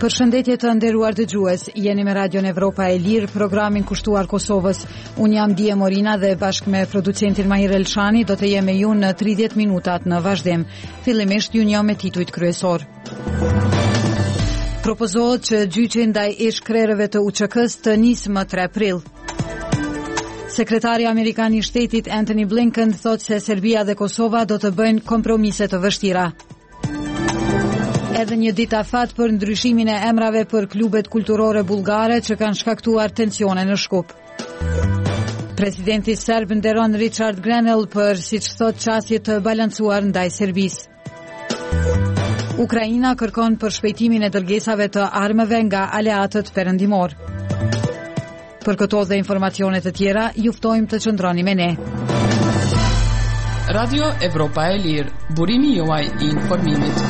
Përshëndetje të nderuar dëgjues, jeni me Radion Evropa e Lirë, programin kushtuar Kosovës. Unë jam Dije Morina dhe bashkë me producentin Mahir Elshani do të jem me ju në 30 minutat në vazhdim. Fillimisht ju njoh me titujt kryesor. Propozohet që gjyqi ndaj ish-krerëve të UÇK-s të nisë më 3 prill. Sekretari Amerikan i Shtetit Antony Blinken thotë se Serbia dhe Kosova do të bëjnë kompromise të vështira. Edhe një ditë afat për ndryshimin e emrave për klubet kulturore bullgare që kanë shkaktuar tensione në Shkup. Presidenti serb nderon Richard Grenell për, siç thot, qasje të balancuar ndaj Serbisë. Ukraina kërkon për shpejtimin e dërgesave të armëve nga aleatët perëndimor. Për këto dhe informacione të tjera, ju ftojmë të qëndroni me ne. Radio Evropa e Lirë, burimi juaj I informimit.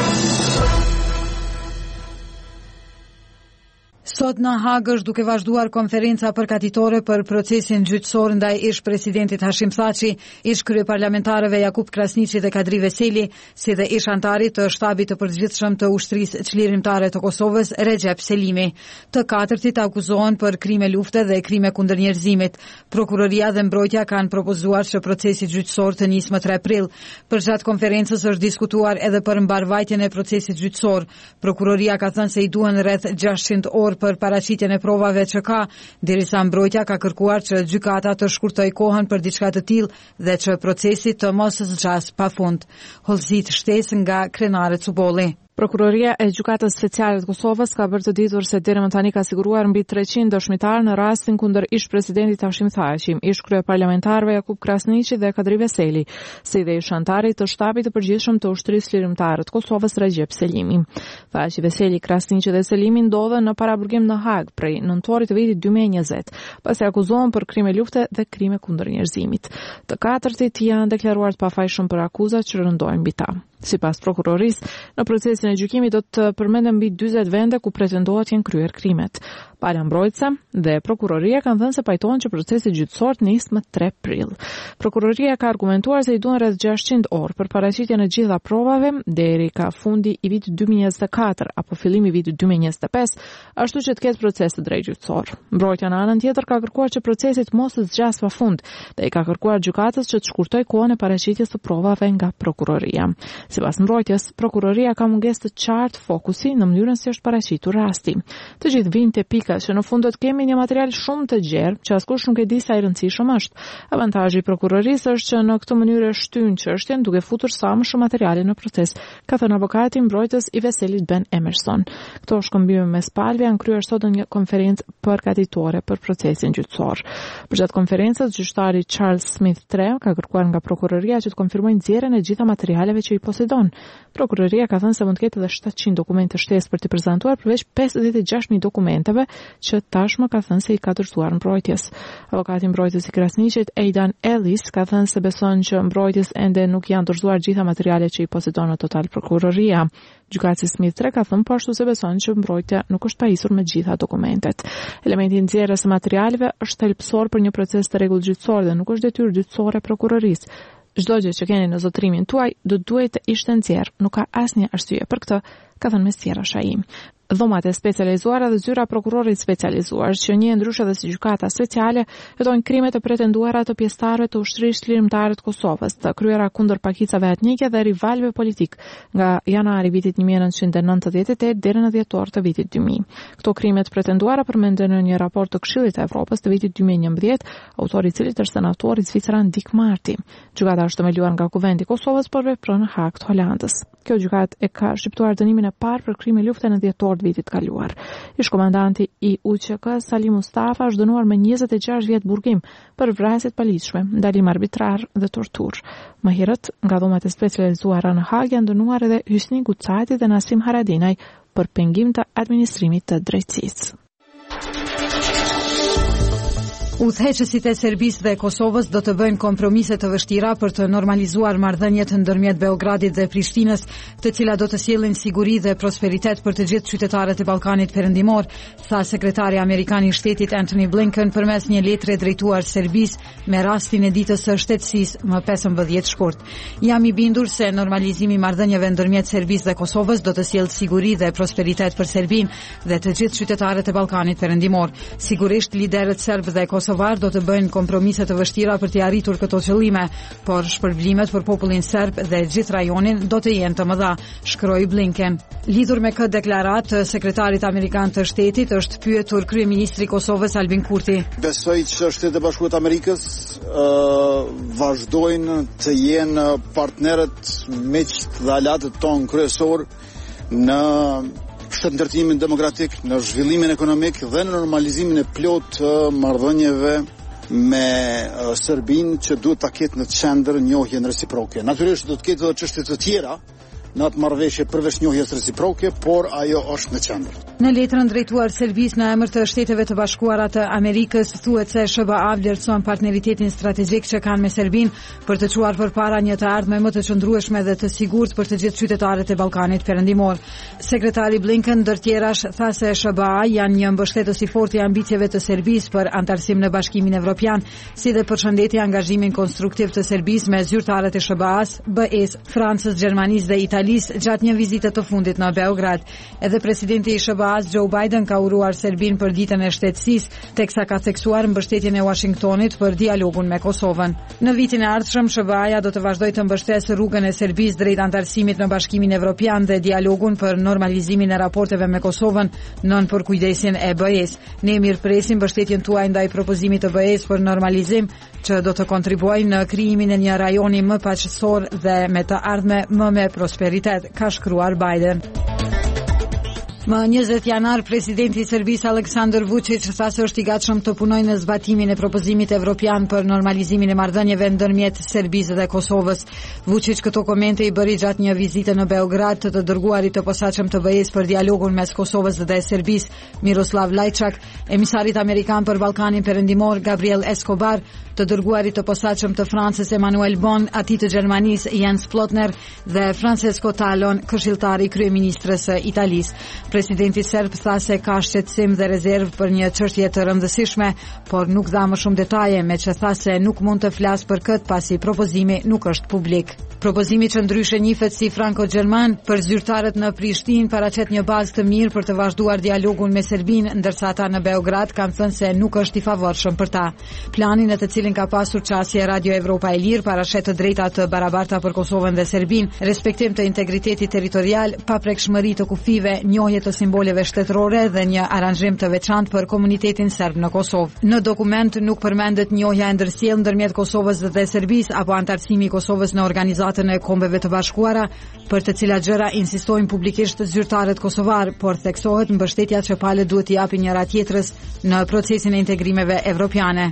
Sot në Hagë është duke vazhduar konferenca përkatitore për procesin gjyqësor ndaj ish-presidentit Hashim Thaçi, ish-kryeparlamentarëve Jakub Krasniqi dhe Kadri Veseli, si dhe ish-antarit të shtabit të përgjithshëm të ushtrisë çlirimtare të Kosovës, Recep Selimi. Të katërtit akuzohen për krime lufte dhe krime kundër njerëzimit. Prokuroria dhe mbrojtja kanë propozuar që procesi gjyqësor të nisë më 3 prill. Përgjatë konferencës është diskutuar edhe për mbarvajtjen e procesit gjyqësor. Prokuroria ka thënë se I duhen rreth 600 orë për paraqitjen e provave që ka, derisa mbrojtja ka kërkuar që gjykata të shkurtoj kohën për diçka të tillë dhe që procesi të mos zgjas pafund. Holzit Shtes nga Krenare Cubolli. Prokuroria e Gjykatës Speciale të Kosovës ka bërë të ditur se deri më tani ka siguruar mbi 300 dëshmitar në rastin kundër ish-presidentit Hashim Thaçi, ish-kryeparlamentarëve Jakub Krasniqi dhe Kadri Veseli, si dhe ish-antarit të shtabit të përgjithshëm të ushtrisë çlirimtare të Kosovës Recep Selimi. Thaçi, Veseli, Krasniqi dhe Selimi ndodhen në paraburgim në Hagë prej nëntorit të vitit 2020, pasi akuzohen për krime lufte dhe krime kundër njerëzimit. Të katërtit janë deklaruar të pafajshëm për akuzat që rëndojnë mbi ta. Sipas prokurorisë, në procesin e gjykimit do të përmenden mbi 40 vende ku pretendohet janë kryer krimet. Pala mbrojtëse dhe prokuroria kanë thënë se pajtohen që procesi gjyqësor nisë më 3 prill. Prokuroria ka argumentuar se I duhen rreth 600 orë për paraqitjen e gjitha provave deri ka fundi I vitit 2024 apo fillimi I vitit 2025, ashtu që të ketë proces të drejtë gjyqësor. Mbrojtja në anën tjetër ka kërkuar që procesi të mos zgjas pafund dhe I ka kërkuar gjykatës që të shkurtojë kohën e paraqitjes të provave nga prokuroria. Sipas mbrojtjes, prokuroria ka mungesë të qartë fokusi në mënyrën si është paraqitur rasti. Të gjithë vijnë te pika që në fund do të kemi një material shumë të gjerë, që askush nuk e di sa I rëndësishëm është. Avantazhi I prokurorisë është që në këtë mënyrë shtyn çështjen duke futur sa më shumë materiale në proces, ka thënë avokati I mbrojtës I Veselit Ben Emerson. Këto shkëmbime mes palëve janë kryer sot në një konferencë përgatitore për procesin gjyqësor. Përgjatë konferencës, gjyqtari Charles Smith III ka kërkuar nga prokuroria që të konfirmojë nxjerrjen e gjitha materialeve që I posedon. Prokuroria ka thënë se mund të ketë edhe 700 dokumente shtesë për të prezantuar përveç 56.000 dokumenteve që tashmë ka thënë se I ka dorëzuar mbrojtjes. Avokati I mbrojtës I Krasniqit, Aidan Ellis, ka thënë se beson që mbrojtjes ende nuk janë dorëzuar gjitha materialet që I posedon në total prokuroria. Gjykatësi Smith III ka thënë po ashtu se beson që mbrojtja nuk është pajisur me gjitha dokumentet. Elementi I nxjerrjes së materialeve është thelbësor për një proces të rregullt gjyqësor dhe nuk është detyrë gjyqësore e prokurorisë. Çdo gjë që keni në zotrimin tuaj do duhet të ishte nxjerrë, nuk ka asnjë arsye për këtë, ka thënë Mesjera Shaim. Dhomat e specializuara dhe zyra prokurorit specializuar, që njihen ndryshe dhe si gjykata speciale, hetojnë krime të pretenduara të pjesëtarëve të ushtrisë çlirimtare të Kosovës, të kryera kundër pakicave etnike dhe rivalëve politik nga janari vitit 1998 deri në dhjetor të vitit 2000. Këto krime të pretenduara përmenden në një raport të Këshillit të Evropës të vitit 2011, autori I cilit është senatori zviceran Dick Marty. Gjykata është themeluar nga Kuvendit I Kosovës por vepron në Hag të Holandës. Kjo gjykatë e ka shqiptuar dënimin e parë për krime lufte në dhjetor të vitit kaluar. Ish-komandanti I UÇK Salim Mustafa është dënuar me 26 vjet burgim për vrasje të paligjshme, ndalim arbitrar dhe torturë. Më herët, nga dhomat e specializuara në Hag janë dënuar edhe Hysni Gucati dhe Nasim Haradinaj për pengim të administrimit të drejtësisë. Udhëheqësit e Serbisë dhe Kosovës do të bëjnë kompromise të vështira për të normalizuar marrëdhëniet ndërmjet Beogradit dhe Prishtinës, të cilat do të sjellin siguri dhe prosperitet për të gjithë qytetarët e Ballkanit Perëndimor, tha sekretari amerikan i shtetit Antony Blinken përmes një letre drejtuar Serbisë me rastin e ditës së shtetësisë më 15 shkurt. Jam i bindur se normalizimi i marrëdhënieve ndërmjet Serbisë dhe Kosovës do të sjellë siguri dhe prosperitet për Serbinë dhe të gjithë qytetarët e Ballkanit Perëndimor. Sigurisht liderët serb dhe kosovar do të bëjnë kompromise të vështira për të arritur këto qëllime, por shpërblimet për popullin serb dhe gjithë rajonin do të jenë të mëdha, shkroi Blinken. Lidhur me këtë deklaratë, sekretarit amerikan të shtetit është pyetur kryeministri i Kosovës Albin Kurti. Besoj që Shtetet e Bashkuara të Amerikës vazhdojnë të jenë partnerët miq dhe aleatët tonë kryesor në shëndërtimin demokratik, në zhvillimin ekonomik dhe në normalizimin e plot të marrëdhënieve me Serbinë, që duhet ta ketë në qendër njohjen reciproke. Natyrisht do të ketë edhe çështje të tjera në atë marrëveshje përveç njohjes reciproke, por ajo është në qendër. Në letrën drejtuar Serbisë në emër të Shteteve të Bashkuara të Amerikës, thuhet se SBA vlerëson partneritetin strategjik që kanë me Serbinë për të çuar përpara një të ardhme më të qëndrueshme dhe të sigurt për të gjithë qytetarët e Ballkanit Perëndimor. Sekretari Blinken ndër tjerash tha se SBA janë një mbështetës i fortë i ambicieve të Serbisë për antarësim në Bashkimin Evropian, si dhe përshëndeti angazhimin konstruktiv të Serbisë me zyrtarët e SBA-s, BE-s, Francës, Gjermanisë dhe Italisë gjatë një vizite të fundit në Beograd. Edhe presidenti i SBA-s Joe Biden ka uruar Serbinë për ditën e shtetësisë, teksa ka theksuar mbështetjen e Washingtonit për dialogun me Kosovën. Në vitin e ardhshëm SBA-ja do të vazhdojë të mbështesë rrugën e Serbisë drejt antarësimit në Bashkimin Evropian dhe dialogun për normalizimin e raporteve me Kosovën nën përkujdesin e BE-s. Ne mirëpresim mbështetjen tuaj ndaj propozimit të BE-s për normalizim, që do të kontribuojë në krijimin e një rajoni më paqësor dhe me të ardhme më me prosperitet, ka shkruar Biden. Më 20 janar, presidenti i Serbisë Aleksandar Vučić tha se është i gatshëm të punojë në zbatimin e propozimit evropian për normalizimin e marrëdhënieve ndërmjet Serbisë dhe Kosovës. Vučić këto komente i bëri gjatë një vizite në Beograd të dërguarit të posaçëm të BE-s për dialogun mes Kosovës dhe Serbisë, Miroslav Lajčak, emisarit amerikan për Ballkanin Perëndimor Gabriel Escobar, të dërguarit të posaçëm të Francës Emmanuel Bon, atij të Gjermanisë Jens Plotner dhe Francesco Talon, këshilltari i kryeministrës së Italisë. Presidenti serb tha se ka shqetësim dhe rezervë për një çështje të rëndësishme, por nuk dha më shumë detaje, me që tha se nuk mund të flasë për këtë pasi propozimi nuk është publik. Propozimi që ndryshe njihet si franko-gjerman për zyrtarët në Prishtinë paraqet një bazë të mirë për të vazhduar dialogun me Serbinë, ndërsa ata në Beograd kanë thënë se nuk është i favorshëm për ta. Plani në të cilin ka pasur qasje Radio Evropa e Lirë parashet të drejta të barabarta për Kosovën dhe Serbinë, respektim të integritetit territorial, paprekshmëri të kufive, njohje të simboleve shtetërore dhe një aranzhim të veçantë për komunitetin serb në Kosovë. Në dokument nuk përmendet njohja e ndërsjellë ndërmjet Kosovës dhe Serbisë apo antarësimi i Kosovës në Organizatën e Kombeve të Bashkuara, për të cilat gjëra insistojnë publikisht zyrtarët kosovar, por theksohet mbështetja që palët duhet t'i japin njëra tjetrës në procesin e integrimeve evropiane.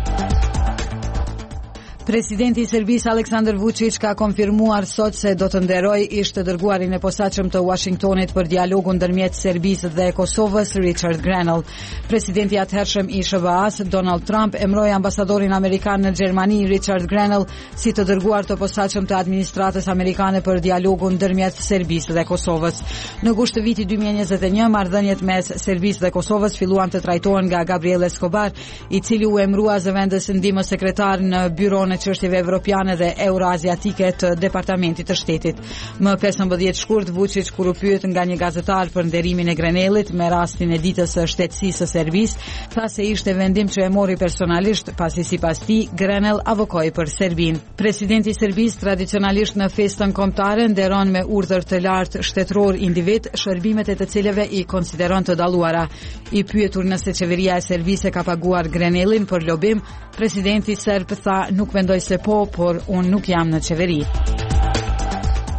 Presidenti i Serbisë Aleksandar Vučić ka konfirmuar sot se do të nderojë ish të dërguarin e posaçëm të Washingtonit për dialogun ndërmjet Serbisë dhe Kosovës, Richard Grenell. Presidenti i atëhershëm i SBA-s, Donald Trump, emroi ambasadorin amerikan në Gjermani, Richard Grenell, si të dërguar të posaçëm të administratës amerikane për dialogun ndërmjet Serbisë dhe Kosovës. Në gusht të vitit 2021, marrëdhëniet mes Serbisë dhe Kosovës filluan të trajtohen nga Gabriel Escobar, i cili u emërua zëvendës ndihmës sekretar në byron çështjeve evropiane dhe euroaziatike të Departamentit të Shtetit. Më 15 shkurt, Vučić, kur u pyet nga një gazetar për nderimin e Grenellit me rastin e ditës së shtetësisë së Serbisë, tha se ishte vendim që e mori personalisht, pasi sipas tij Grenell avokoi për Serbinë. Presidenti i Serbisë tradicionalisht në festën kombëtare nderon me urdhër të lartë shtetëror individ shërbimet e të cilëve i konsideron të dalluara. I pyetur nëse qeveria e Serbisë ka paguar Grenellin për lobim, presidenti serb tha nuk mendoj se po, por unë nuk jam në qeveri.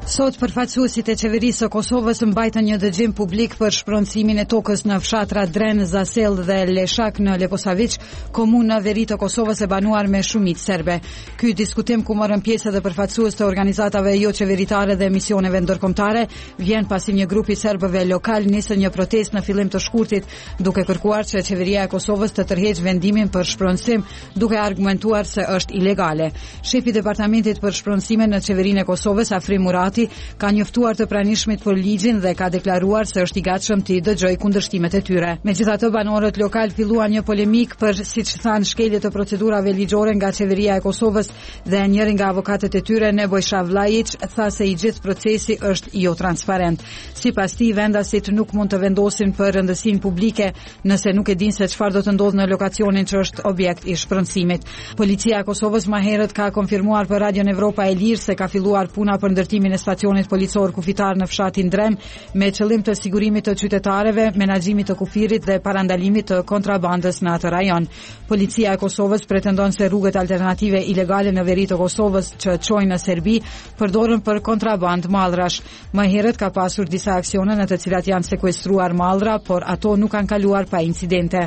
Sot përfaqësuesit e qeverisë së Kosovës mbajtën një dëgjim publik për shpronësimin e tokës në fshatra Dren, Zasell dhe Leshak në Leposavić, komunë veri të Kosovës e banuar me shumicë serbe. Ky diskutim ku morën pjesë edhe përfaqësues të organizatave jo qeveritare dhe misioneve ndërkombëtare vjen pasi një grup i serbëve lokal nisën një protestë në fillim të shkurtit, duke kërkuar që qeveria e Kosovës të tërheqë vendimin për shpronësim, duke argumentuar se është ilegale. Shefi i departamentit për shpronësime në qeverinë e Kosovës, Afrim Murati, ka njoftuar të pranishmit për ligjin dhe ka deklaruar se është i gatshëm të dëgjojë kundërshtimet e tyre. Megjithatë, banorët lokal filluan një polemik për, siç thanë, shkelje të procedurave ligjore nga qeveria e Kosovës dhe njëri nga avokatët e tyre, Nebojša Vlajić, tha se i gjithë procesi është jo transparent. Sipas tij, vendasit nuk mund të vendosin për rëndësinë publike nëse nuk e dinë se çfarë do të ndodhë në lokacionin që është objekt i shpronësimit. Policia e Kosovës më herët ka konfirmuar për Radion Evropa e Lirë se ka filluar puna për ndërtimin e stacionit policor kufitar në fshatin Drem me qëllim të sigurimit të qytetarëve, menaxhimit të kufirit dhe parandalimit të kontrabandës në atë rajon. Policia e Kosovës pretendon se rrugët alternative ilegale në veri të Kosovës që çojnë në Serbi përdoren për kontrabandë mallrash. Më herët ka pasur disa aksione në të cilat janë sekuestruar mallra, por ato nuk kanë kaluar pa incidente.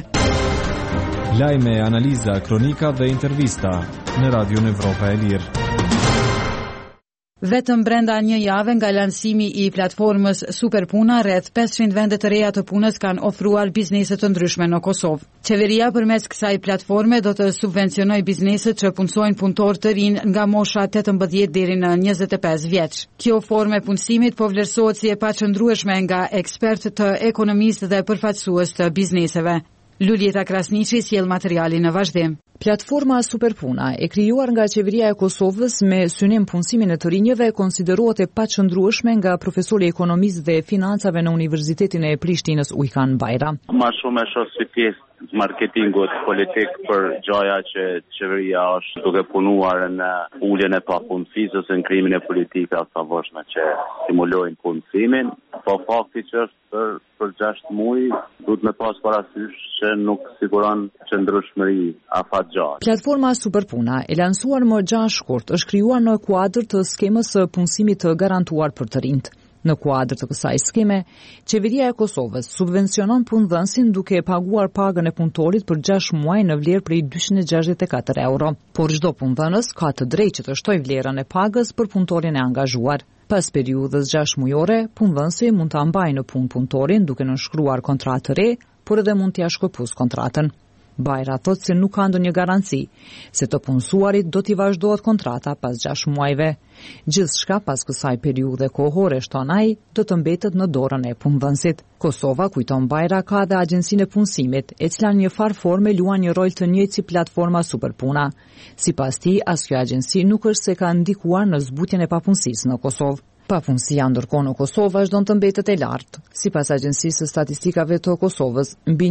Lajme, analiza, kronika dhe intervista në Radion Evropa e Lirë. Vetëm brenda një jave nga lansimi i platformës Superpuna, rreth 500 vende të reja të punës kanë ofruar biznese të ndryshme në Kosovë. Qeveria përmes kësaj platforme do të subvencionojë bizneset që punësojnë punëtor të rinj nga mosha 18 deri në 25 vjeç. Kjo formë e punësimit po vlerësohet si e paqëndrueshme nga ekspertë të ekonomisë dhe përfaqësues të bizneseve. Luljeta Krasniqi sjell materialin në vazhdim. Platforma Superpuna e krijuar nga qeveria e Kosovës me synim punësimin e të rinjve konsiderohet e paqëndrueshme nga profesori i ekonomisë dhe financave në Universitetin e Prishtinës Ujkan Bajra. Ma shumë e shoh si pjesë marketingut politik për gjaja që qeveria është duke punuar në uljen e papunësisë ose në krimin e politikave të savojshme që stimulojnë punësimin, po fakti që është për 6 muaj duhet me pas parasysh që nuk siguron qëndrueshmëri afatgjatë. Platforma Superpuna e lansuar më 6 shkurt është krijuar në kuadër të skemës së punësimit të garantuar për të rinjt. Në kuadër të kësaj skeme, qeveria e Kosovës subvencionon punëdhënësin duke paguar pagën e punëtorit për 6 muaj në vlerë prej 264 euro, por çdo punëdhënës ka të drejtë që të shtojë vlerën e pagës për punëtorin e angazhuar. Pas periudhës 6 mujore, punëdhënësi mund ta mbajë në punë punëtorin duke nënshkruar kontratë të re, por edhe mund t'i shkëputësë kontratën. Bajra thot se nuk ka ndonjë garanci se të punësuarit do t'i vazhdohet kontrata pas 6 muajve. Gjithçka pas kësaj periudhe kohore, shton ai, do të mbetet në dorën e punëdhënësit. Kosova, kujton Bajra, ka dhe agjencinë e punësimit, e cila në një farë forme luan një rol të njëjtë si platforma Superpuna. Sipas tij, as kjo agjenci nuk është se ka ndikuar në zbutjen e papunësisë në Kosovë. Papunësia ndërkohë në Kosovë vazhdon të mbetet e lartë. Sipas Agjencisë së Statistikave të Kosovës, mbi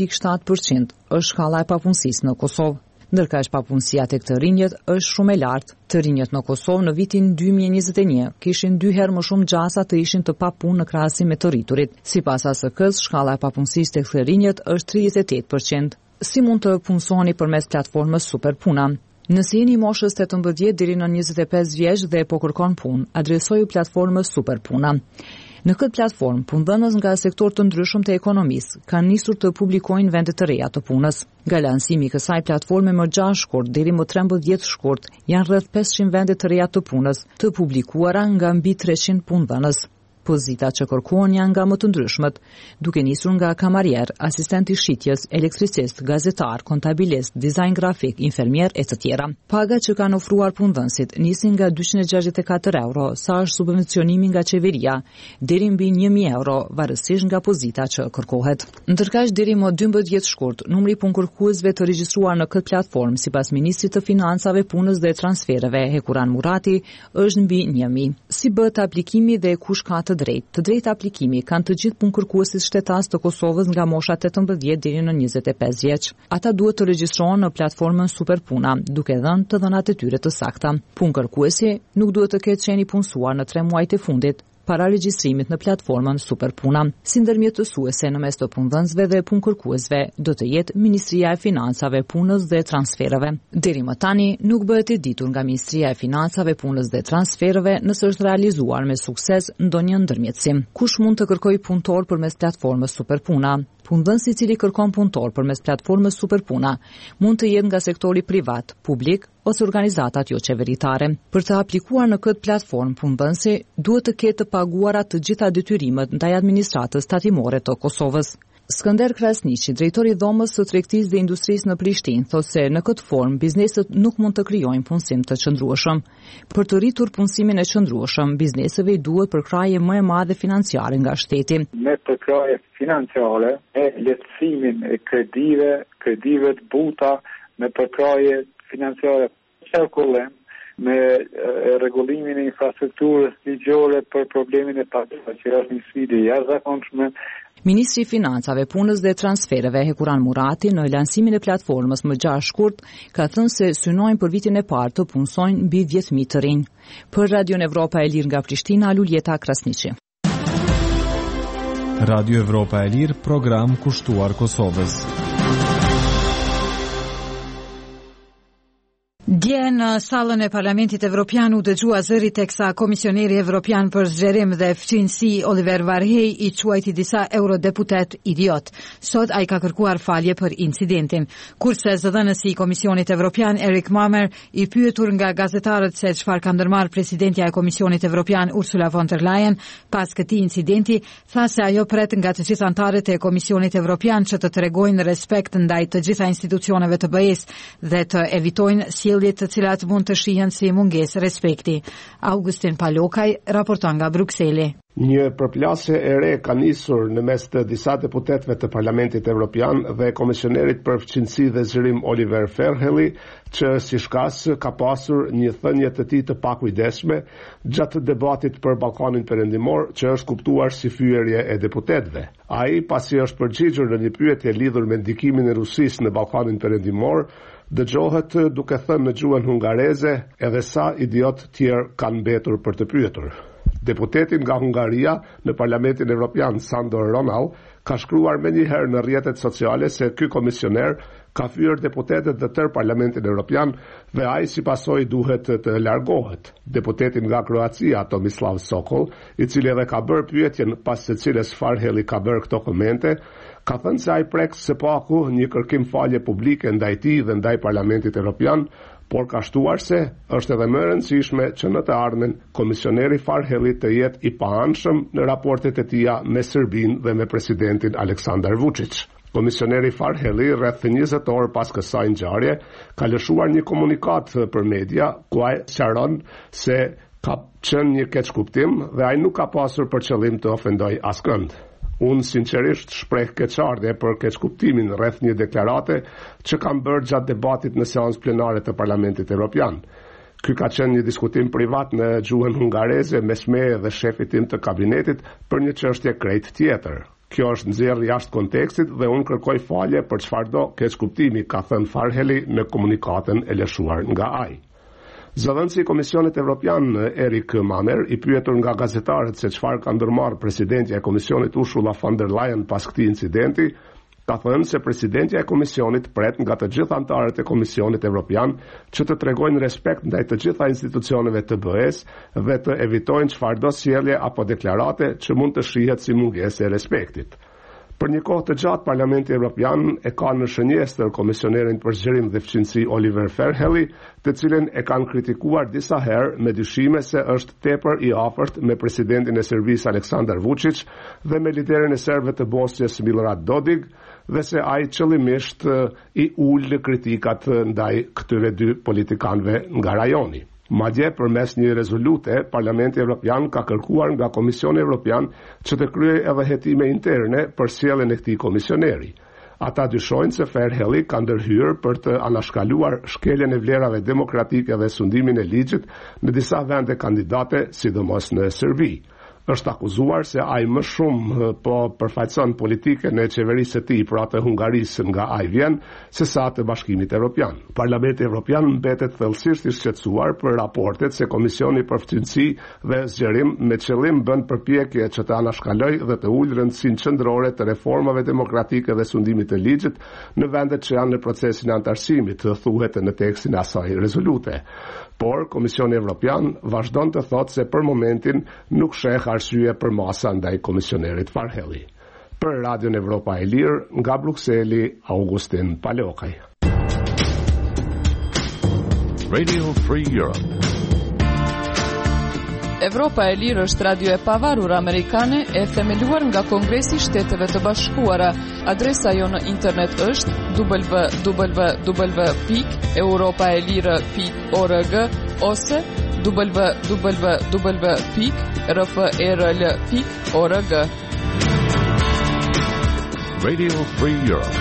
20.7% është shkalla e papunësisë në Kosovë. Ndërkaq papunësia tek të rinjët është shumë e lartë. Të rinjët në Kosovë në vitin 2021 kishin 2 herë më shumë gjasa të ishin të papunë në krahasim me të rriturit. Sipas ASK-s, shkalla e papunësisë tek të rinjët është 38%. Si mund të punësoni përmes platformës Superpuna? Nëse jeni moshës 18 deri në 25 vjeç dhe po kërkon punë, adresoju platformës Superpuna. Në këtë platformë, punëdhënës nga sektor të ndryshëm të ekonomisë kanë nisur të publikojnë vende të reja të punës. Nga lansimi i kësaj platforme më 6 shkurt deri më 13 shkurt, janë rreth 500 vende të reja të punës, të publikuara nga mbi 300 punëdhënës. Pozitat që kërkohen janë nga më të ndryshmet, duke nisur nga kamarier, asistent i shitjes, elektricist, gazetar, kontabilist, dizajn grafik, infermier e të tjera. Pagat që kanë ofruar punëdhënësit nisin nga 264 euro, sa është subvencionimi nga qeveria, deri mbi 1000 euro, varësisht nga pozita që kërkohet. Ndërkaq deri më 12 shkurt, numri punkërkuesve të regjistruar në këtë platformë, sipas ministrit të financave, punës dhe transfereve, Hekuran Murati, është mbi 1000. Si bëhet aplikimi dhe kush ka të drejtë aplikimi kanë të gjithë punëkërkuesit shtetas të Kosovës nga mosha 18 deri në 25 vjeç. Ata duhet të regjistrohen në platformën Superpuna, duke dhënë të dhënat e tyre të sakta. Punëkërkuesi nuk duhet të ketë qenë i punësuar në 3 muajt e fundit, para regjistrimit në platformën Superpuna. Si ndërmjetësuese në mes të punëdhënësve dhe punëkërkuesve do të jetë Ministria e Financave, Punës dhe Transfereve. Deri më tani nuk bëhet e ditur nga Ministria e Financave, Punës dhe Transfereve nëse është realizuar me sukses ndonjë ndërmjetësim. Kush mund të kërkojë punëtor përmes platformës Superpuna? Punëdhënësi i cili kërkon punëtor përmes platformës Superpuna mund të jetë nga sektori privat, publik ose organizatat jo qeveritare. Për të aplikuar në këtë platformë, punëdhënësi duhet të ketë të paguara të gjitha detyrimet ndaj administratës tatimore të Kosovës. Skënder Krasniqi, drejtori i dhomës së tregtisë dhe industrisë në Prishtinë, thotë se në këtë formë bizneset nuk mund të krijojnë punësim të qëndrueshëm. Për të rritur punësimin e qëndrueshëm, bizneseve i duhet përkraje më e madhe financiare nga shteti. Me përkraje financiare, e lehtësimin e kredive të buta, me përkraje financiare qarkullim, me rregullimin e infrastrukturës ligjore për problemin e padrejtësisë, që është një sfidë e jashtëzakonshme. Ministri i Financave, Punës dhe Transfereve, Hekuran Murati, në lansimin e platformës më 6 shkurt, ka thënë se synojnë për vitin e parë të punësojnë mbi 10.000 të rinj. Për Radio Evropa e Lirë nga Prishtina, Luljeta Krasniqi. Radio Evropa e Lirë, program kushtuar Kosovës. Dje në sallën e Parlamentit Evropian u dëgjua zëri teksa Komisioneri Evropian për zgjerim dhe fqinjësi Oliver Varhej i quajti disa eurodeputet idiot. Sot ai ka kërkuar falje për incidentin. Kurse zëdhënësi i Komisionit Evropian Erik Mamer i pyetur nga gazetarët se çfarë ka ndërmarrë presidentja e Komisionit Evropian Ursula von der Leyen pas këtij incidenti, tha se ajo pret nga të gjithë anëtarët e Komisionit Evropian që të tregojnë respekt ndaj të gjitha institucioneve të BE-s dhe të evitojnë të cilat mund të shihen si mungesë respekti. Augustin Palokaj raporton nga Brukseli. Një përplasje e re ka nisur në mes të disa deputetëve të Parlamentit Evropian dhe komisionerit për fqinjësi dhe zgjerim Oliver Varhej, që si shkas ka pasur një thënie të tij të pakujdesshme gjatë debatit për Ballkanin Perëndimor, që është kuptuar si fyerje e deputetëve. Ai, pasi është përgjigjur në një pyetje lidhur me ndikimin e Rusisë në Ballkanin Perëndimor, dëgjohet duke thënë në gjuhën hungareze edhe sa idiot tjerë kanë mbetur për të pyetur. Deputetin nga Hungaria në Parlamentin Evropian, Sandor Ronald, ka shkruar menjëherë në rrjetet sociale se ky komisioner ka fyer deputetët dhe tërë Parlamentin Evropian dhe ai si pasojë duhet të largohet. Deputetin nga Kroacia, Tomislav Sokol, i cili edhe ka bërë pyetjen pas së cilës Varhej ka bërë këto komente, ka thënë se ai prek së paku një kërkim falje publike ndaj tij dhe ndaj Parlamentit Evropian, por ka shtuar se është edhe më e rëndësishme që në të ardhmen komisioneri Varhej të jetë i paanshëm në raportet e tija me Serbinë dhe me presidentin Aleksandar Vučić. Komisioneri Varhej rreth 20 orë pas kësaj ngjarje ka lëshuar një komunikat për media ku ai sqaron se ka qenë një keqkuptim dhe ai nuk ka pasur për qëllim të ofendoj askënd. Unë sinqerisht shpreh keqardhje për keqkuptimin rreth një deklarate që kam bërë gjatë debatit në seancë plenare të Parlamentit Evropian. Ky ka qenë një diskutim privat në gjuhën hungareze mes meje dhe shefit tim të kabinetit për një çështje krejt tjetër. Kjo është nxjerrë jashtë kontekstit dhe unë kërkoj falje për çfarëdo keqkuptimi, ka thënë Varhej në komunikatën e lëshuar nga ai. Zëdhënësi i Komisionit Evropian Erik Mamer, i pyetur nga gazetarët se çfarë ka ndërmarrë presidentja e Komisionit Ursula von der Leyen pas këtij incidenti, ka thënë se presidentja e Komisionit pret nga të gjithë anëtarët e Komisionit Evropian që të tregojnë respekt ndaj të gjitha institucioneve të BE-s dhe të evitojnë çfarëdo sjellje apo deklarate që mund të shihet si mungesë e respektit. Për një kohë të gjatë, Parlamenti Evropian e ka në shënjestër komisionerin për zgjerim dhe fqinjësi Oliver Varhej, të cilin e kanë kritikuar disa herë me dyshime se është tepër i afërt me presidentin e Serbisë Aleksandar Vučić dhe me liderin e serbëve të Bosnjës Milorad Dodik, dhe se ai qëllimisht i ul kritikat ndaj këtyre dy politikanëve nga rajoni. Madje përmes një rezolute, Parlamenti Evropian ka kërkuar nga Komisioni Evropian që të kryejë edhe hetime interne për sjelljen e këtij komisioneri. Ata dyshojnë se Varhej ka ndërhyrë për të anashkaluar shkeljen e vlerave demokratike dhe sundimin e ligjit në disa vende kandidate, sidomos në Serbi. Është akuzuar se ai më shumë po përfaqëson politikën e qeverisë së tij për atë Hungarisë nga ai vjen, sesa të Bashkimit Evropian. Parlamenti Evropian mbetet thellësisht i shqetësuar për raportet se Komisioni për Fuqinësi dhe Zgjerim me qëllim bën përpjekje që të anashkaloj dhe të ulë rëndësinë qendrore të reformave demokratike dhe sundimit të ligjit në vendet që janë në procesin e antarësimit, thuhet në tekstin e asaj rezolute. Por Komisioni Evropian vazhdon të thotë se për momentin nuk sheh arsye për masa ndaj komisionerit Varhelyi. Për Radion Evropa e Lirë, nga Brukseli, Augustin Paleokaj. Radio Free Europe. Evropa e Lirë është radio e pavarur amerikane e themeluar nga Kongresi i Shteteve të Bashkuara. Adresa jo në internet është www.europaelire.org ose www.rfrl.org. Radio Free Europe.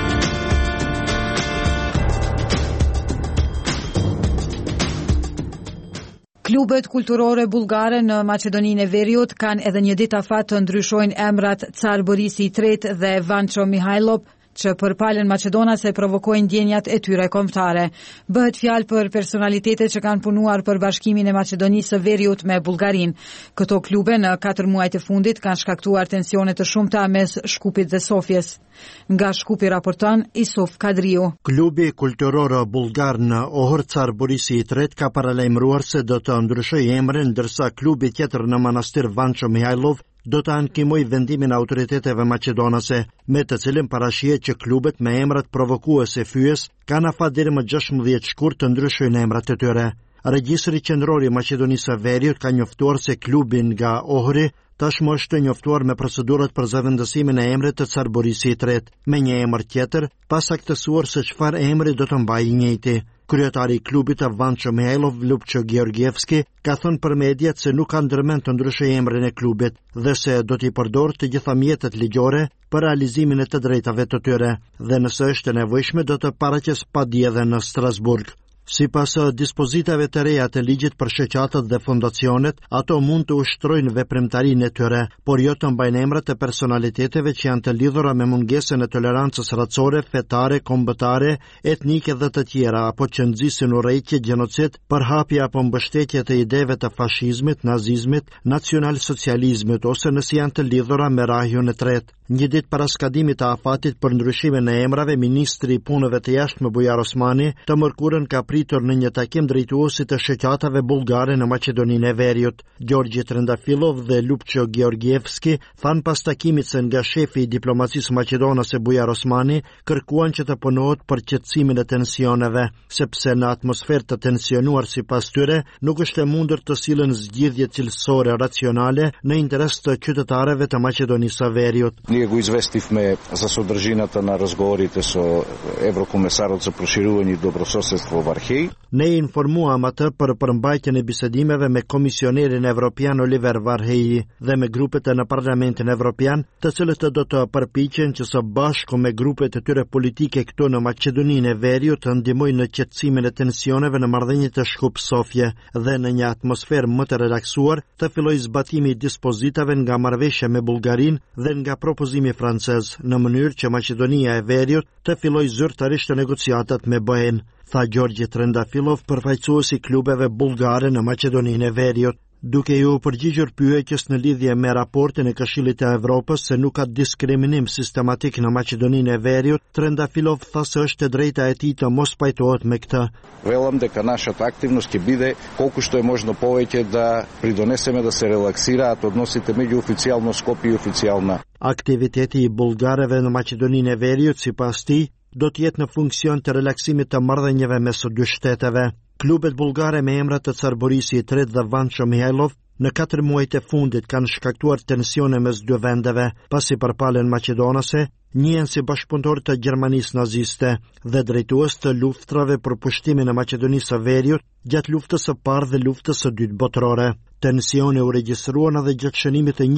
Klubet kulturore bullgare në Maqedoninë e Veriut kanë edhe një ditë afat të ndryshojnë emrat Car Borisi III dhe Vancho Mihajlov, që përpalen maqedonase provokojnë ndjenjat e tyre kombëtare. Bëhet fjalë për personalitetet që kanë punuar për bashkimin e Maqedonisë së Veriut me Bullgarinë. Këto klube në 4 muajt e fundit kanë shkaktuar tensione të shumta mes Shkupit dhe Sofjes. Nga Shkupi raporton Isuf Kadriu. Klubi kulturor bullgar në Ohër Car Borisi III ka paralajmëruar se do të ndryshojë emrin, ndërsa klubi tjetër në manastir Vancho Mihajlov do të ankimoj vendimin autoriteteve maqedonase, me të cilin parashihet që klubet me emrat provokuese fyes kanë afat deri më 16 shkurt të ndryshojnë emrat e tyre. Regjistri qendror i Maqedonisë së Veriut ka njoftuar se klubi nga Ohri tashmë është njoftuar me procedurat për zëvendësimin e emrit të Car Borisi III, me një emër tjetër, pas saktësuar se çfarë emri do të mbajë i njëjti. Kryetari i klubit Vancho Mihajlov, Lupço Georgievski, ka thënë për mediat se nuk ka ndërmend të ndryshojë emrin e klubit dhe se do t'i përdorë të gjitha mjetet ligjore për realizimin e të drejtave të tyre dhe nëse është e nevojshme do të paraqes padjedhe në Strasburg. Sipas dispozitave të reja të ligjit për shoqatat dhe fondacionet, ato mund të ushtrojnë veprimtarinë e tyre, por jo të mbajnë emrat e personaliteteve që janë të lidhura me mungesën e tolerancës racore, fetare, kombëtare, etnike dhe të tjera, apo që nxisin urrëtie, gjenocid, përhapje apo mbështetje të ideve të fashizmit, nazizmit, nacionalsocializmit ose nëse janë të lidhura me rajon e tretë. Një ditë para skadimit të afatit për ndryshimin e emrave, ministri i punëve të jashtme Bujar Osmani të mërkurën ka pritur në një takim drejtuesit të shoqatave bullgare në Maqedoninë e Veriut. Gjorgji Trendafilov dhe Lupço Georgievski thanë pas takimit se nga shefi i diplomacisë maqedonase Bujar Osmani kërkuan që të punohet për qetësimin e tensioneve, sepse në atmosferë të tensionuar sipas tyre nuk është e mundur të sillen zgjidhje cilësore racionale në interes të qytetarëve të Maqedonisë së Veriut. Ние го известивме за содржината на разговорите со Еврокомесарот за проширување и добрососедство Varhelyi. Ne informuam atë për përmbajtjen e bisedimeve me Komisionerin Evropian Oliver Varhelyi dhe me grupet në Parlamentin Evropian, të cilët do të përpiqen që së bashku me grupet e tyre politike këtu në Maqedoninë e Veriut të ndihmojnë në qetësimin e tensioneve në marrëdhëniet të Shkup-Sofje dhe në një atmosferë më të relaksuar të fillojë zbatimi i dispozitave nga marrëveshja me Bullgarinë dhe nga propozimi francez, në mënyrë që Maqedonia e Veriut të fillojë zyrtarisht negociatat me BE-n, tha Gjorgji Trendafilov, përfaqësuesi i klubeve bullgare në Maqedoninë e Veriut. Duke ju përgjigjur pyetjes në lidhje me raportin e Këshillit të Evropës se nuk ka diskriminim sistematik në Maqedoninë e Veriut, Trendafilov tha se është e drejta e tij të mos pajtohet me këtë. Велам дека нашата активност ќе биде колку што е можно повеќе да придонесеме да се релаксираат односите меѓу официјално Скопје и официјална. Aktiviteti i bullgareve në Maqedoninë e Veriut, sipas tij, do të jetë në funksion të relaksimit të marrëdhënieve mes së dy shteteve. Klubet bullgare me emrat të Car Borisi III dhe Vancho Mihajlov në 4 muajt e fundit kanë shkaktuar tensione mes dy vendeve, pasi përpalen maqedonase, njihen si bashkëpunëtor të Gjermanisë naziste dhe drejtues të luftrave për pushtimin e Maqedonisë së Veriut gjatë luftës së parë dhe luftës së dytë botërore. Tensione u regjistruan edhe gjatë shënimit të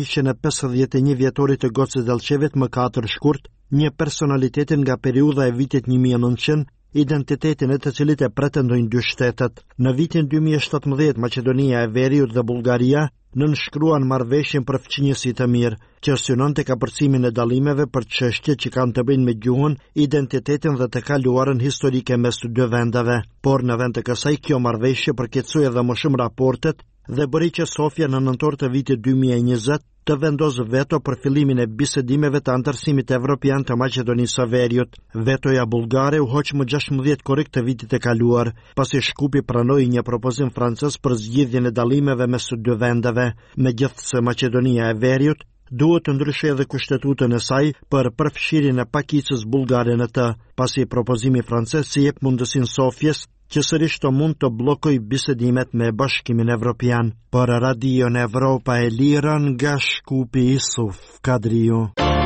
151 vjetorit të Gocës Delçevit më 4 shkurt, një personalitetin nga periudha e vitit 1900 identitetin e të cilit e pretendojnë dy shtetet. Në vitin 2017, Maqedonia e Veriut dhe Bullgaria nënshkruan marrëveshjen për fqinjësi të mirë, që synonte kapërcimin e dallimeve për çështje që kanë të bëjnë me gjuhën, identitetin dhe të kaluarën historike mes të dy vendeve. Por në vend të kësaj, kjo marrëveshje përkeçoi edhe më shumë raportet dhe bëri që Sofia në nëntor të vitit 2020 të vendosë veto për fillimin e bisedimeve të antarësimit evropian të Maqedonisë së Veriut. Vetoja bullgare u hoq më 16 korrik të vitit e kaluar, pasi Shkupi pranoi një propozim francez për zgjidhjen e dallimeve mes së dy vendeve. Megjithse Maqedonia e Veriut duhet të ndryshojë edhe kushtetutën e saj për përfshirjen e pakicës bullgare në të, pasi propozimi francez si jep mundësinë Sofjes që sërish të mund të bllokoj bisedimet me Bashkimin Evropian. Për Radio Evropa e Lira nga Shkupi Isuf Kadriu.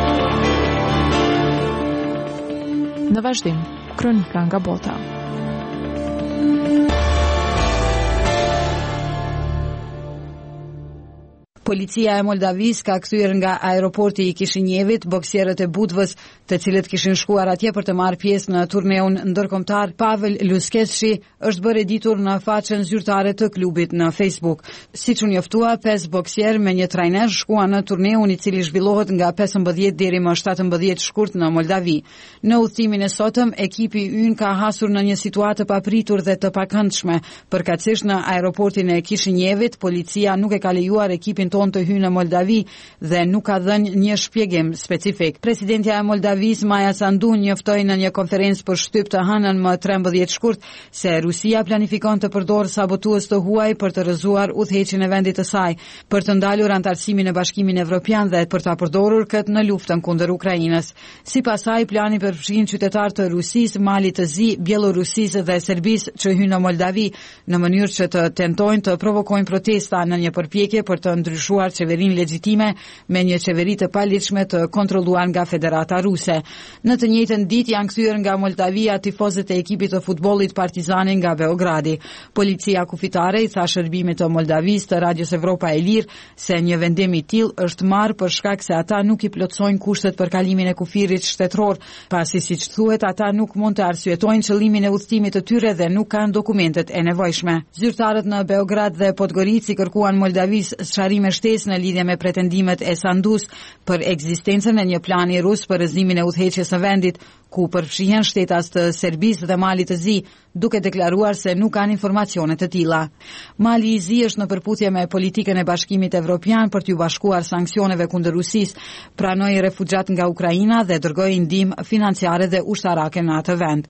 Në vazhdim, kronika nga bota. Policia e Moldavis ka kthyer nga aeroporti i Kishinjevit boksierët e Budvës, të cilët kishin shkuar atje për të marrë pjesë në turneun ndërkombëtar. Pavel Luskeschi është bërë ditur në faqen zyrtare të klubit në Facebook. Siç u njoftua, 5 boksier me një trajner shkuan në turneun i cili zhvillohet nga 15 deri më 17 shkurt në Moldavi. Në udhëtimin e sotëm, ekipi ynë ka hasur në një situatë të papritur dhe të pakëndshme. Përkatësisht në aeroportin e Kishinjevit, policia nuk e ka lejuar ekipin ton të hyjë në Moldavi dhe nuk ka dhënë një shpjegim specifik. Presidentja e Moldavis, Maja Sandu, njoftoi në një konferencë për shtyp të hënën më 13 shkurt se Rusia planifikon të përdorë sabotues të huaj për të rrëzuar udhëheqjen e vendit të saj, për të ndalur antarësimin në Bashkimin Evropian dhe për ta përdorur këtë në luftën kundër Ukrainës. Sipas saj, plani përfshin qytetarë të Rusisë, Malit të Zi, Bielorusisë dhe Serbisë që hyjnë në Moldavi në mënyrë që të tentojnë të provokojnë protesta në një përpjekje për të ndryshuar qeverinë legjitime me një qeveri të paligjshme të kontrolluar nga Federata Ruse. Në të njëjtën ditë janë kthyer nga Moldavia tifozët e ekipit të futbollit Partizani nga Beogradi. Policia kufitare i tha shërbimit të Moldavis të Radios Evropa e Lirë se një vendim i tillë është marrë për shkak se ata nuk i plotësojnë kushtet për kalimin e kufirit shtetëror, pasi siç thuhet ata nuk mund të arsyetojnë qëllimin e udhëtimit të tyre dhe nuk kanë dokumentet e nevojshme. Zyrtarët në Beograd dhe Podgorica kërkuan Moldavis sharrime shtesë në lidhje me pretendimet e Sandus për ekzistencën e një plani rus për rrëzimin e udhëheqjes së vendit, ku përfshihen shtetas të Serbisë dhe Malit të Zi, duke deklaruar se nuk kanë informacione të tilla. Mali i Zi është në përputhje me politikën e Bashkimit Evropian për t'u bashkuar sanksioneve kundër Rusisë, pranoi refugjat nga Ukraina dhe dërgoi ndihmë financiare dhe ushtarake në atë vend.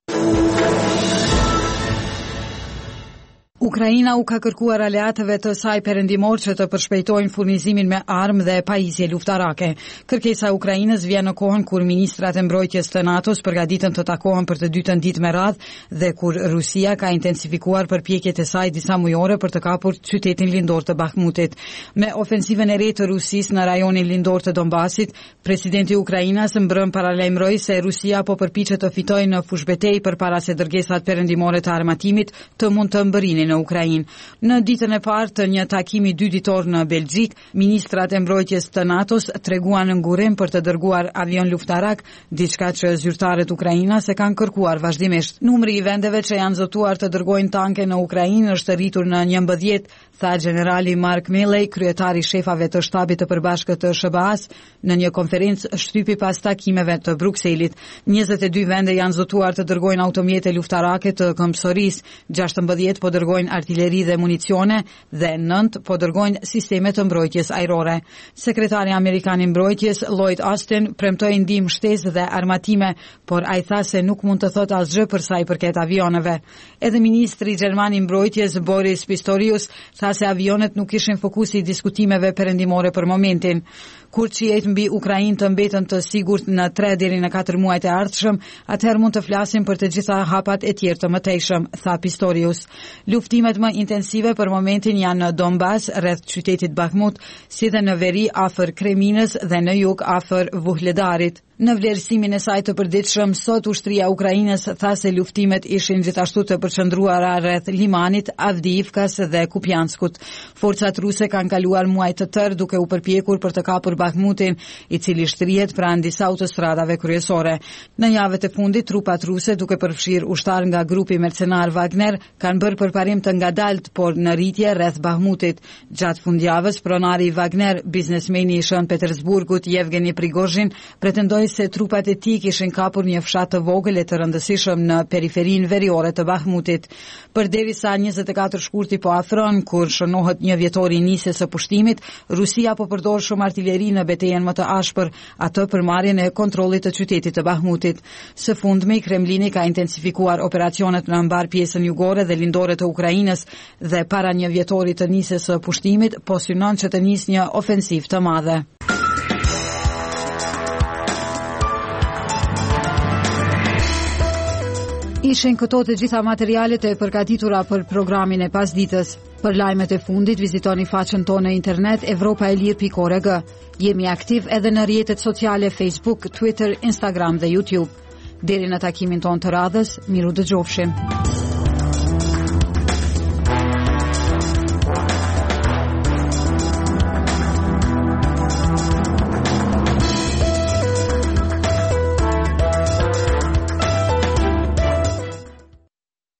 Ukraina u ka kërkuar aleatëve të saj perëndimor që të përshpejtojnë furnizimin me armë dhe pajisje luftarake. Kërkesa e Ukrainës vjen në kohën kur ministrat e mbrojtjes të NATO-s përgatiten të takohen për të dytën ditë me radhë dhe kur Rusia ka intensifikuar përpjekjet e saj disa mujore për të kapur qytetin lindor të Bakhmutit. Me ofensivën e re të Rusisë në rajonin lindor të Donbasit, presidenti i Ukrainës mbrëm paralajmëroi se Rusia po përpiqet të fitojë në fushbetejë përpara se dërgesat perëndimore të armatimit të mund të mbërrinin në Ukrainë. Në ditën e parë të një takimi 2 ditor në Belgjik, ministrat e mbrojtjes të NATO-s treguan në ngurim për të dërguar avion luftarak, diçka që zyrtarët ukrainas e kanë kërkuar vazhdimisht. Numri i vendeve që janë zotuar të dërgojnë tanke në Ukrainë është rritur në 11, tha generali Mark Milley, kryetari i shefave të shtabit të përbashkët të SBA-s, në një konferencë shtypi pas takimeve të Brukselit. 22 vende janë zotuar të dërgojnë automjete luftarake të këmbësorisë, 16 po dërgojnë artilleri dhe municione dhe 9 po dërgojnë sisteme të mbrojtjes ajrore. Sekretari amerikan i mbrojtjes Lloyd Austin premtoi ndihmë shtesë dhe armatime, por ai tha se nuk mund të thotë asgjë për sa i përket avioneve. Edhe ministri gjerman i mbrojtjes Boris Pistorius tha se avionet nuk ishin fokusi i diskutimeve perëndimore për momentin. Kur qiejt mbi Ukrainë të mbeten të sigurt në 3 deri në 4 muajt e ardhshëm, atëherë mund të flasim për të gjitha hapat e tjerë të mëtejshëm, tha Pistorius. Luftimet më intensive për momentin janë në Donbas, rreth qytetit Bakhmut, si dhe në veri afër Kreminës dhe në jug afër Vuhledarit. Në vlerësimin e saj të përditshëm, sot ushtria e Ukrainës tha se luftimet ishin gjithashtu të përqendruara rreth Limanit, Avdiivkas dhe Kupianskut. Forcat ruse kanë kaluar muaj të tërë duke u përpjekur për të kapur Bakhmutin, i cili shtrihet pranë disa autostradave kryesore. Në javët e fundit, trupat ruse, duke përfshirë ushtar nga grupi mercenar Wagner, kanë bërë përparim të ngadalt, por në rritje rreth Bakhmutit. Gjatë fundjavës, pronari i Wagner, biznesmeni i Shën Petersburgut Yevgeni Prigozhin, pretendoi se trupat e tij kishin kapur një fshat të vogël e të rëndësishëm në periferinë veriore të Bakhmutit. Përderisa 24 shkurti po afron kur shënohet një vjetor i nisjes së pushtimit, Rusia po përdor shumë artilleri në betejën më të ashpër, atë për marrjen e kontrollit të qytetit të Bakhmutit. Së fundmi, Kremlini ka intensifikuar operacionet në mbar pjesën jugore dhe lindore të Ukrainës dhe para një vjetori të nisjes së pushtimit po synon që të nisë një ofensiv të madhe. Ishin këto të gjitha materialet e përgatitura për programin e pasditës. Për lajmet e fundit, vizitoni faqen tonë në internet evropaelir.org. Jemi aktiv edhe në rrjetet sociale Facebook, Twitter, Instagram dhe YouTube. Deri në takimin tonë të radhës, miru dëgjofshim.